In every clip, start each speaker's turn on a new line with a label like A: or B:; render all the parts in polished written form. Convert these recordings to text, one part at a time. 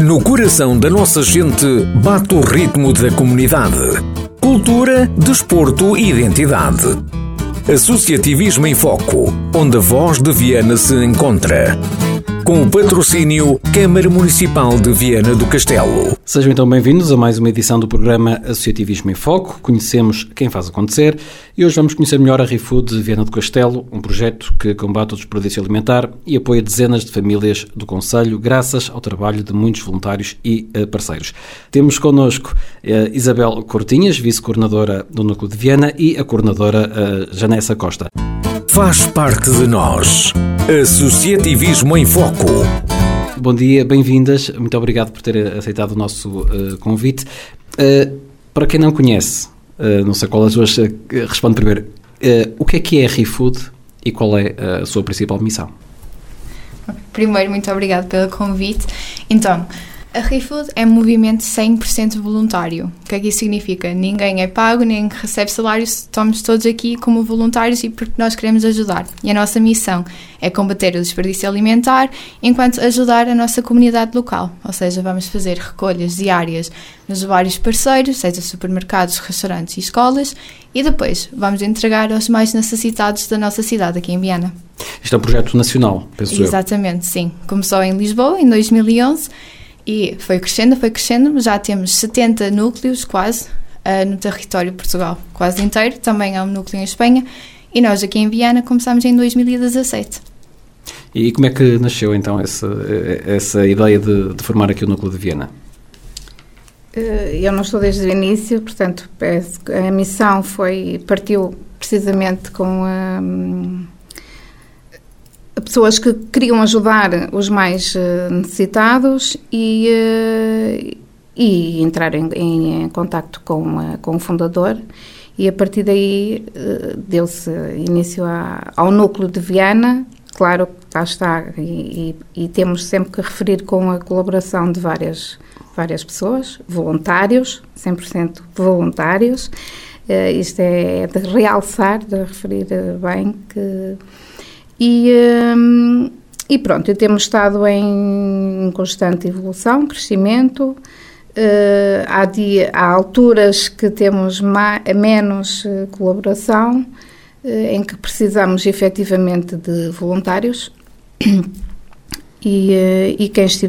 A: No coração da nossa gente bate o ritmo da comunidade. Cultura, desporto e identidade. Associativismo em Foco, onde a voz de Viana se encontra. Com o patrocínio Câmara Municipal de Viana do Castelo.
B: Sejam então bem-vindos a mais uma edição do programa Associativismo em Foco. Conhecemos quem faz acontecer e hoje vamos conhecer melhor a ReFood de Viana do Castelo, um projeto que combate o desperdício alimentar e apoia dezenas de famílias do concelho, graças ao trabalho de muitos voluntários e parceiros. Temos connosco Isabel Cortinhas, vice-coordenadora do Núcleo de Viana, e a coordenadora Janessa Costa.
A: Faz parte de nós. Associativismo em Foco.
B: Bom dia, bem-vindas. Muito obrigado por ter aceitado o nosso convite. Para quem não conhece, não sei qual das duas responde primeiro, o que é a ReFood e qual é a sua principal missão?
C: Primeiro, muito obrigado pelo convite. Então, a ReFood é um movimento 100% voluntário. O que é que isso significa? Ninguém é pago, nem recebe salário, estamos todos aqui como voluntários e porque nós queremos ajudar. E a nossa missão é combater o desperdício alimentar enquanto ajudar a nossa comunidade local. Ou seja, vamos fazer recolhas diárias nos vários parceiros, seja supermercados, restaurantes e escolas, e depois vamos entregar aos mais necessitados da nossa cidade, aqui em Viana.
B: Isto é um projeto nacional, penso eu.
C: Exatamente, sim. Começou em Lisboa, em 2011, e foi crescendo, já temos 70 núcleos quase no território de Portugal, quase inteiro, também há um núcleo em Espanha, e nós aqui em Viana começámos em 2017.
B: E como é que nasceu então essa ideia de formar aqui o Núcleo de Viana?
D: Eu não estou desde o início, portanto, a missão partiu precisamente com pessoas que queriam ajudar os mais necessitados e entrar em contacto com o fundador, e a partir daí deu-se início ao Núcleo de Viana. Claro, lá está, e temos sempre que referir com a colaboração de várias pessoas, voluntários, 100% voluntários. Isto é de realçar, de referir bem que... E pronto, temos estado em constante evolução, crescimento. Há alturas que temos menos colaboração, em que precisamos efetivamente de voluntários, e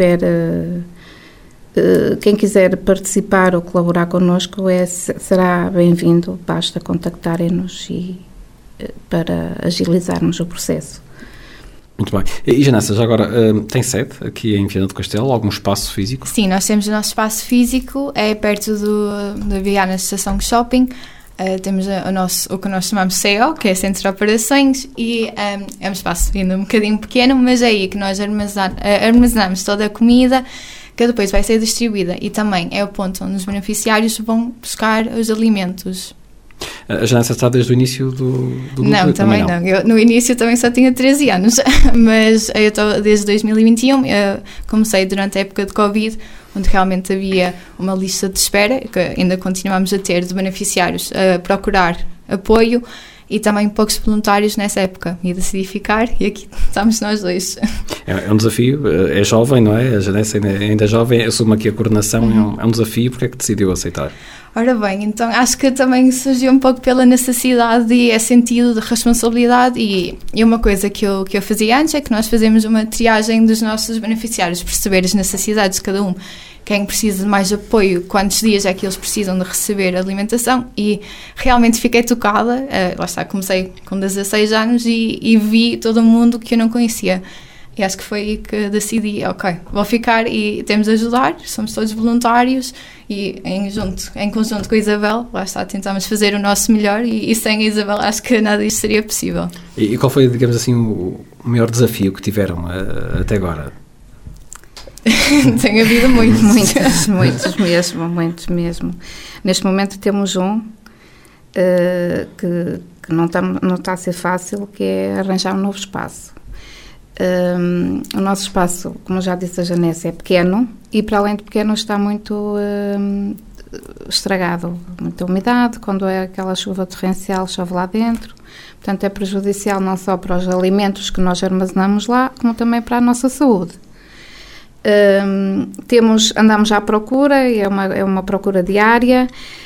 D: quem quiser participar ou colaborar connosco será bem-vindo, basta contactarem-nos para agilizarmos o processo.
B: Muito bem. E Janessa, já agora, tem sede aqui em Viana do Castelo, algum espaço físico?
C: Sim, nós temos o nosso espaço físico, é perto da Viana Estação de Shopping. Temos o que nós chamamos CO, que é Centro de Operações, e é um espaço ainda um bocadinho pequeno, mas é aí que nós armazenamos toda a comida que depois vai ser distribuída, e também é o ponto onde os beneficiários vão buscar os alimentos.
B: A Janessa está desde o início do núcleo?
C: Não, também não. Eu, no início também só tinha 13 anos, mas eu estou desde 2021, comecei durante a época de Covid, onde realmente havia uma lista de espera, que ainda continuamos a ter, de beneficiários a procurar apoio, e também poucos voluntários nessa época, e decidi ficar, e aqui estamos nós dois. É
B: um desafio, é jovem, não é? A Janessa ainda é jovem, assume aqui a coordenação, é um desafio. Porque é que decidiu aceitar?
C: Ora bem, então acho que também surgiu um pouco pela necessidade e sentido de responsabilidade, e uma coisa que eu fazia antes é que nós fazemos uma triagem dos nossos beneficiários, perceber as necessidades de cada um, quem precisa de mais apoio, quantos dias é que eles precisam de receber alimentação, e realmente fiquei tocada. Lá está, comecei com 16 anos e vi todo o mundo que eu não conhecia. E acho que foi aí que decidi, ok, vou ficar e temos de ajudar, somos todos voluntários, e em conjunto com a Isabel, lá está, tentamos fazer o nosso melhor, e sem a Isabel acho que nada disto seria possível.
B: E qual foi, digamos assim, o maior desafio que tiveram até agora?
C: Tem havido muitos.
D: Muitos mesmo. Neste momento temos que não está a ser fácil, que é arranjar um novo espaço. O nosso espaço, como já disse a Janessa, é pequeno, e para além de pequeno está muito estragado, muita umidade. Quando é aquela chuva torrencial, chove lá dentro, portanto é prejudicial não só para os alimentos que nós armazenamos lá, como também para a nossa saúde. Andamos à procura, é uma procura diária,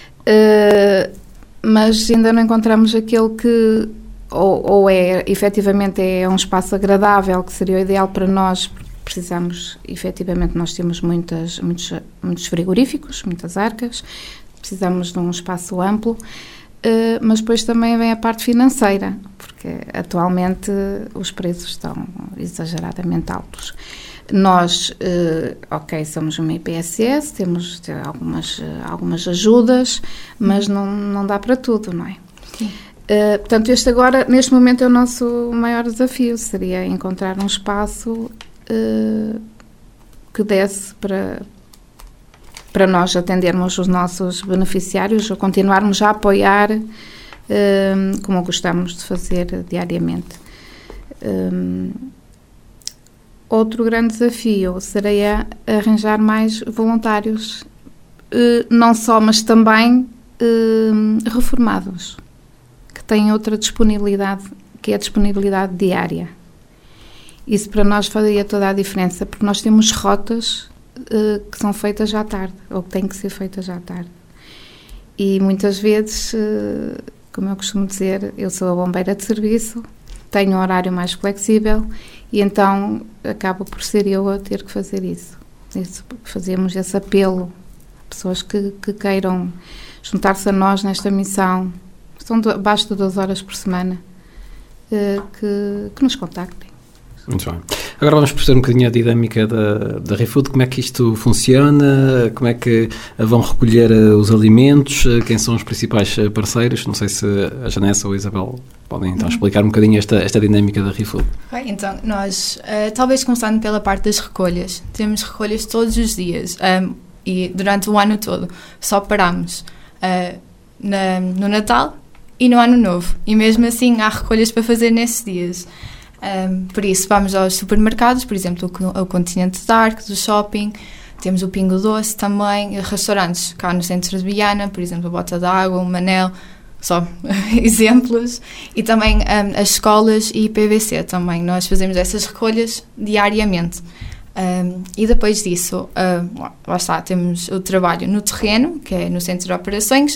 D: mas ainda não encontramos aquele que ou efetivamente é um espaço agradável, que seria o ideal para nós, porque precisamos, efetivamente, nós temos muitos frigoríficos, muitas arcas, precisamos de um espaço amplo, mas depois também vem a parte financeira, porque atualmente os preços estão exageradamente altos. Nós, somos uma IPSS, temos algumas ajudas, mas não dá para tudo, não é? Sim. Portanto, neste momento, é o nosso maior desafio, seria encontrar um espaço que desse para nós atendermos os nossos beneficiários ou continuarmos a apoiar como gostamos de fazer diariamente. Outro grande desafio seria arranjar mais voluntários, não só, mas também reformados, que têm outra disponibilidade, que é a disponibilidade diária. Isso para nós faria toda a diferença, porque nós temos rotas que são feitas à tarde, ou que têm que ser feitas à tarde. E muitas vezes, como eu costumo dizer, eu sou a bombeira de serviço, tenho um horário mais flexível e então acabo por ser eu a ter que fazer isso. Fazemos esse apelo a pessoas que queiram juntar-se a nós nesta missão. Abaixo de 2 horas por semana, que nos contactem.
B: Muito bem. Agora vamos perceber um bocadinho a dinâmica da ReFood, como é que isto funciona, como é que vão recolher os alimentos, quem são os principais parceiros. Não sei se a Janessa ou a Isabel podem então explicar um bocadinho esta dinâmica da ReFood.
C: Então, nós, talvez começando pela parte das recolhas, temos recolhas todos os dias e durante o ano todo, só paramos no Natal e no Ano Novo, e mesmo assim há recolhas para fazer nesses dias. Por isso vamos aos supermercados, por exemplo o Continente Dark, do shopping, temos o Pingo Doce também, restaurantes cá no centro de Viana, por exemplo a Bota d'Água, o Manel, só exemplos, e também as escolas e PVC também, nós fazemos essas recolhas diariamente. E depois disso, lá está, temos o trabalho no terreno, que é no centro de operações.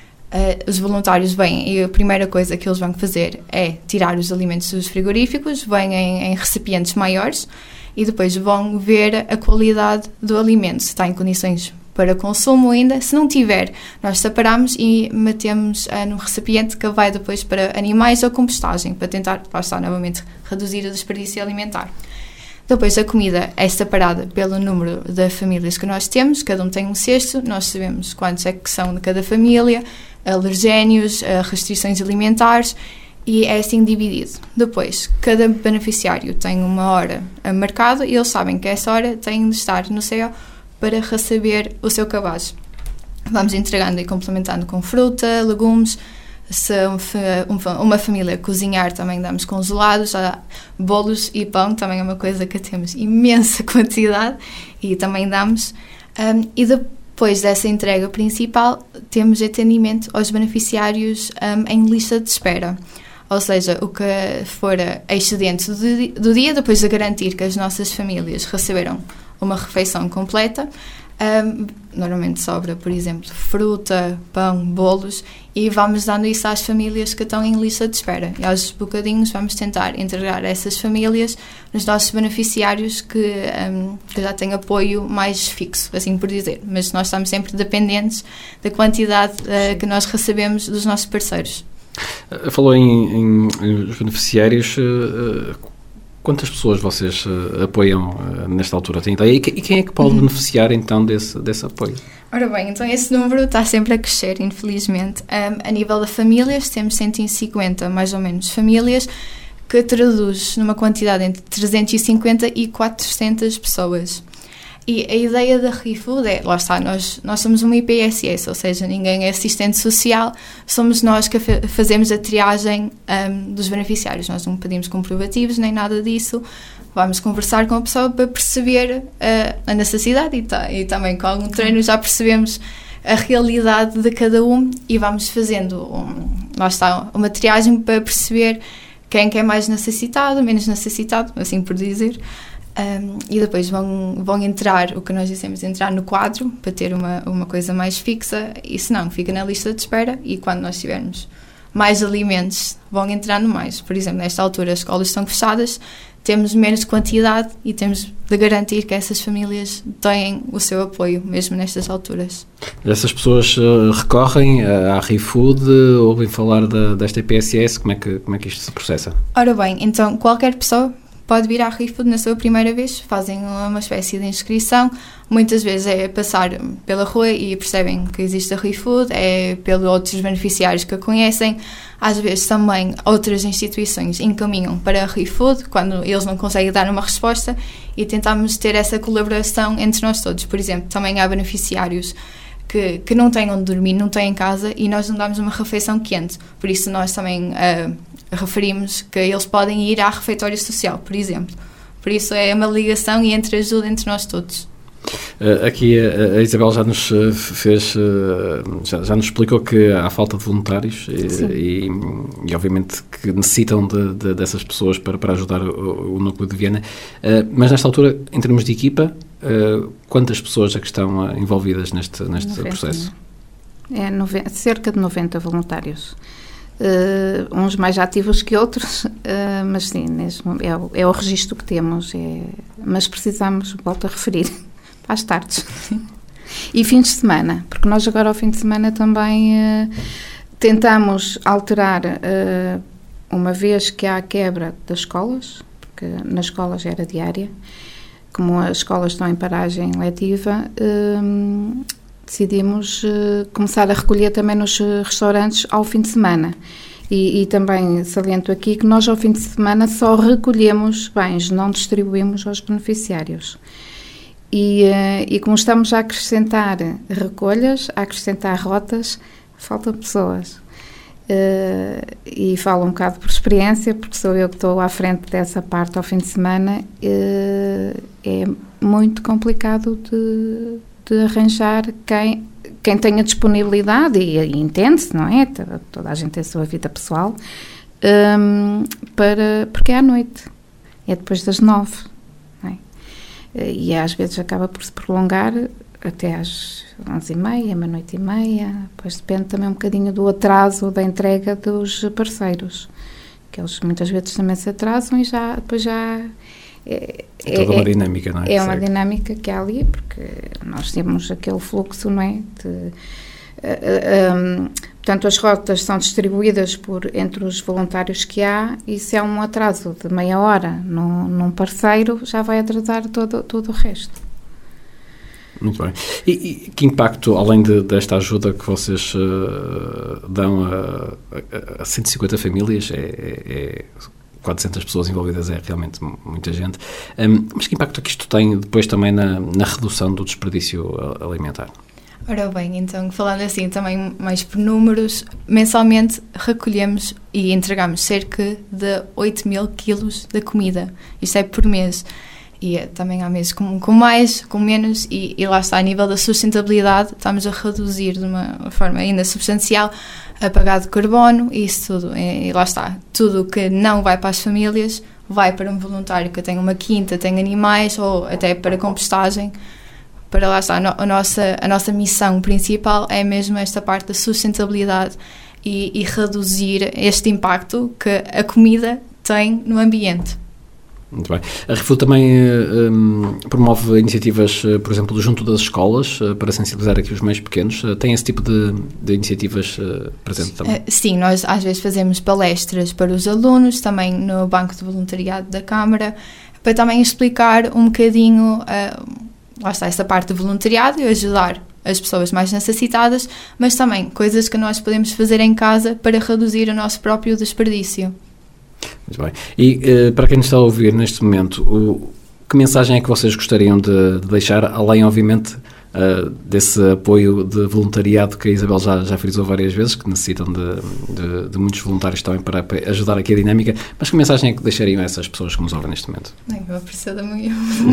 C: Os voluntários vêm e a primeira coisa que eles vão fazer é tirar os alimentos dos frigoríficos, vêm em recipientes maiores e depois vão ver a qualidade do alimento, se está em condições para consumo ainda. Se não tiver, nós separamos e metemos num recipiente que vai depois para animais ou compostagem, para tentar, lá está, novamente, reduzir o desperdício alimentar. Depois a comida é separada pelo número de famílias que nós temos, cada um tem um cesto, nós sabemos quantos é que são de cada família, alergénios, restrições alimentares, e é assim dividido. Depois, cada beneficiário tem uma hora marcada e eles sabem que essa hora tem de estar no céu para receber o seu cabaz. Vamos entregando e complementando com fruta, legumes. Se uma família cozinhar, também damos congelados, bolos e pão, também é uma coisa que temos imensa quantidade e também damos. E depois dessa entrega principal, temos atendimento aos beneficiários em lista de espera. Ou seja, o que for excedente do dia, depois de garantir que as nossas famílias receberam uma refeição completa, normalmente sobra, por exemplo, fruta, pão, bolos, e vamos dando isso às famílias que estão em lista de espera. E aos bocadinhos vamos tentar integrar essas famílias nos nossos beneficiários que já têm apoio mais fixo, assim por dizer. Mas nós estamos sempre dependentes da quantidade que nós recebemos dos nossos parceiros.
B: Falou em os beneficiários. Quantas pessoas vocês apoiam nesta altura? Tem ideia? E quem é que pode beneficiar então desse apoio?
C: Ora bem, então esse número está sempre a crescer, infelizmente. A nível de famílias, temos 150 mais ou menos famílias, que traduz numa quantidade entre 350 e 400 pessoas. E a ideia da ReFood é, lá está, nós somos uma IPSS, ou seja, ninguém é assistente social, somos nós que fazemos a triagem dos beneficiários. Nós não pedimos comprovativos nem nada disso, vamos conversar com a pessoa para perceber a necessidade e também com algum treino já percebemos a realidade de cada um e vamos fazendo, lá está, uma triagem para perceber quem é mais necessitado, menos necessitado, assim por dizer. E depois vão entrar, o que nós dissemos, entrar no quadro para ter uma coisa mais fixa, e se não, fica na lista de espera, e quando nós tivermos mais alimentos, vão entrando mais. Por exemplo, nesta altura as escolas estão fechadas, temos menos quantidade e temos de garantir que essas famílias têm o seu apoio, mesmo nestas alturas.
B: Essas pessoas recorrem à ReFood, ouvem falar desta PSS, como é que isto se processa?
C: Ora bem, então qualquer pessoa pode vir à ReFood na sua primeira vez, fazem uma espécie de inscrição, muitas vezes é passar pela rua e percebem que existe a ReFood, é pelos outros beneficiários que a conhecem, às vezes também outras instituições encaminham para a ReFood, quando eles não conseguem dar uma resposta, e tentamos ter essa colaboração entre nós todos. Por exemplo, também há beneficiários que não têm onde dormir, não têm casa, e nós não damos uma refeição quente, por isso nós também referimos que eles podem ir à refeitório social, por exemplo. Por isso é uma ligação e ajuda entre nós todos.
B: Aqui a Isabel já nos explicou que há falta de voluntários e obviamente que necessitam dessas pessoas para ajudar o núcleo de Viana, mas nesta altura, em termos de equipa, quantas pessoas é que estão envolvidas neste 90, processo?
D: Cerca de 90 voluntários. Uns mais ativos que outros, mas sim, é o registro que temos, mas precisamos, volto a referir, às tardes e fins de semana, porque nós agora ao fim de semana também tentamos alterar, uma vez que há a quebra das escolas, porque nas escolas era diária, como as escolas estão em paragem letiva, decidimos começar a recolher também nos restaurantes ao fim de semana. E também saliento aqui que nós ao fim de semana só recolhemos bens, não distribuímos aos beneficiários. E como estamos a acrescentar recolhas, a acrescentar rotas, faltam pessoas. E falo um bocado por experiência, porque sou eu que estou à frente dessa parte ao fim de semana. É muito complicado de arranjar quem tenha disponibilidade e entende-se, não é? Toda a gente tem a sua vida pessoal, porque é à noite, é depois das 9, não é? E às vezes acaba por se prolongar até às 11h30, meia-noite e meia, depois depende também um bocadinho do atraso da entrega dos parceiros, que eles muitas vezes também se atrasam e depois já...
B: É toda uma dinâmica, não é?
D: É uma dinâmica que há ali, porque nós temos aquele fluxo, não é? Portanto, as rotas são distribuídas entre os voluntários que há, e se há um atraso de meia hora num parceiro, já vai atrasar todo o resto.
B: Muito bem. E que impacto, além desta ajuda que vocês dão a 150 famílias, 400 pessoas envolvidas, é realmente muita gente, mas que impacto é que isto tem depois também na redução do desperdício alimentar?
C: Ora bem, então, falando assim também mais por números, mensalmente recolhemos e entregamos cerca de 8.000 quilos de comida. Isto é por mês. E também há meses com mais, com menos, e lá está, a nível da sustentabilidade, estamos a reduzir de uma forma ainda substancial a pegada de carbono e isso tudo. E lá está, tudo que não vai para as famílias vai para um voluntário que tem uma quinta, tem animais, ou até para compostagem. Para lá está, a nossa missão principal é mesmo esta parte da sustentabilidade e reduzir este impacto que a comida tem no ambiente.
B: Muito bem. A ReFood também promove iniciativas, por exemplo, junto das escolas, para sensibilizar aqui os mais pequenos. Tem esse tipo de iniciativas presente também?
C: Sim, nós às vezes fazemos palestras para os alunos, também no Banco de Voluntariado da Câmara, para também explicar um bocadinho, lá está, essa parte do voluntariado e ajudar as pessoas mais necessitadas, mas também coisas que nós podemos fazer em casa para reduzir o nosso próprio desperdício.
B: Muito bem. E para quem nos está a ouvir neste momento, que mensagem é que vocês gostariam de deixar, além, obviamente, desse apoio de voluntariado que a Isabel já frisou várias vezes, que necessitam de muitos voluntários também para ajudar aqui a dinâmica, mas que mensagem é que deixariam a essas pessoas que nos ouvem neste momento?
C: Eu aprecio da manhã.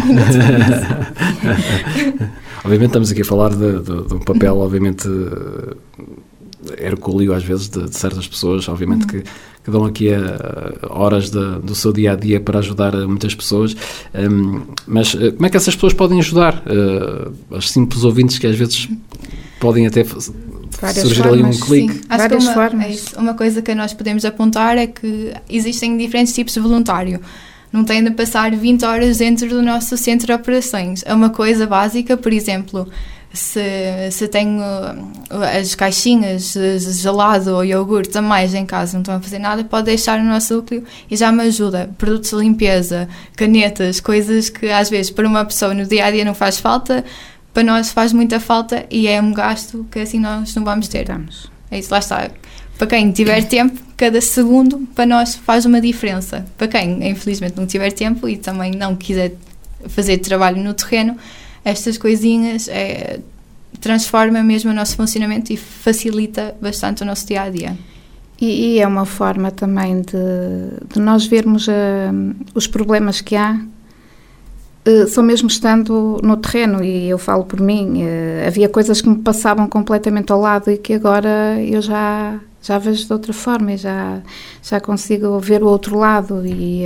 B: Obviamente estamos aqui a falar de um papel, obviamente, hercúleo às vezes de certas pessoas, obviamente que que dão aqui horas do seu dia-a-dia para ajudar muitas pessoas. Mas como é que essas pessoas podem ajudar? As simples ouvintes que às vezes podem até surgir
D: formas,
B: ali um clique.
C: Sim, acho
D: várias
C: que
D: formas.
C: uma coisa que nós podemos apontar é que existem diferentes tipos de voluntário. Não tem de passar 20 horas dentro do nosso centro de operações. É uma coisa básica, por exemplo, se tenho as caixinhas de gelado ou iogurte a mais em casa, não estão a fazer nada, pode deixar no nosso núcleo e já me ajuda. Produtos de limpeza, canetas, coisas que às vezes para uma pessoa no dia-a-dia não faz falta, para nós faz muita falta e é um gasto que assim nós não vamos ter. É isso, lá está. Para quem tiver tempo, cada segundo para nós faz uma diferença. Para quem, infelizmente, não tiver tempo e também não quiser fazer trabalho no terreno, estas coisinhas transforma mesmo o nosso funcionamento e facilita bastante o nosso dia-a-dia.
D: E é uma forma também de nós vermos os problemas que há, só mesmo estando no terreno, e eu falo por mim, havia coisas que me passavam completamente ao lado e que agora eu já vejo de outra forma e já consigo ver o outro lado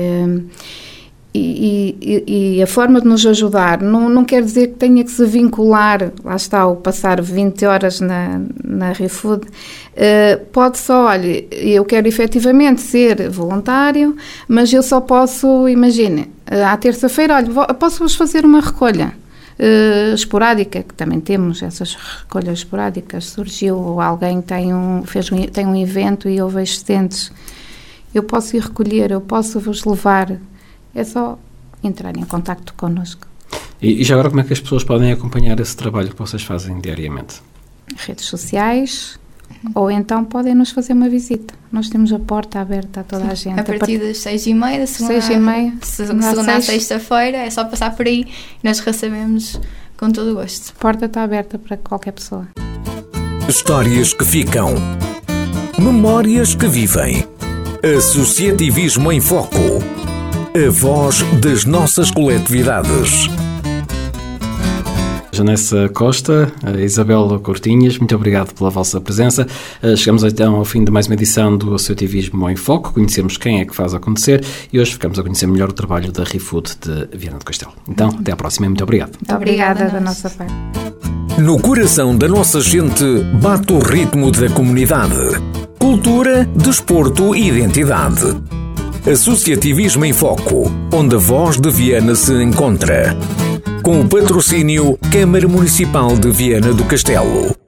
D: e a forma de nos ajudar não quer dizer que tenha que se vincular, lá está, o passar 20 horas na ReFood, pode só, olha, eu quero efetivamente ser voluntário, mas eu só posso, imagine, à terça-feira, olha, posso-vos fazer uma recolha esporádica, que também temos essas recolhas esporádicas, surgiu, alguém tem um evento e houve excedentes, eu posso ir recolher, eu posso vos levar. É só entrar em contacto connosco.
B: E já agora, como é que as pessoas podem acompanhar esse trabalho que vocês fazem diariamente?
D: Redes sociais, ou então podem nos fazer uma visita. Nós temos a porta aberta a toda a gente.
C: A partir das 6h30, segunda a sexta-feira, é só passar por aí e nós recebemos com todo o gosto.
D: A porta está aberta para qualquer pessoa.
A: Histórias que ficam. Memórias que vivem. Associativismo em Foco. A voz das nossas coletividades.
B: Janessa Costa, Isabel Cortinhas, muito obrigado pela vossa presença. Chegamos então ao fim de mais uma edição do Associativismo em Foco. Conhecemos quem é que faz acontecer e hoje ficamos a conhecer melhor o trabalho da ReFood de Viana do Castelo. Então, até à próxima e muito obrigado.
D: Muito obrigada da nossa parte.
A: No coração da nossa gente bate o ritmo da comunidade. Cultura, desporto e identidade. Associativismo em Foco, onde a voz de Viana se encontra. Com o patrocínio Câmara Municipal de Viana do Castelo.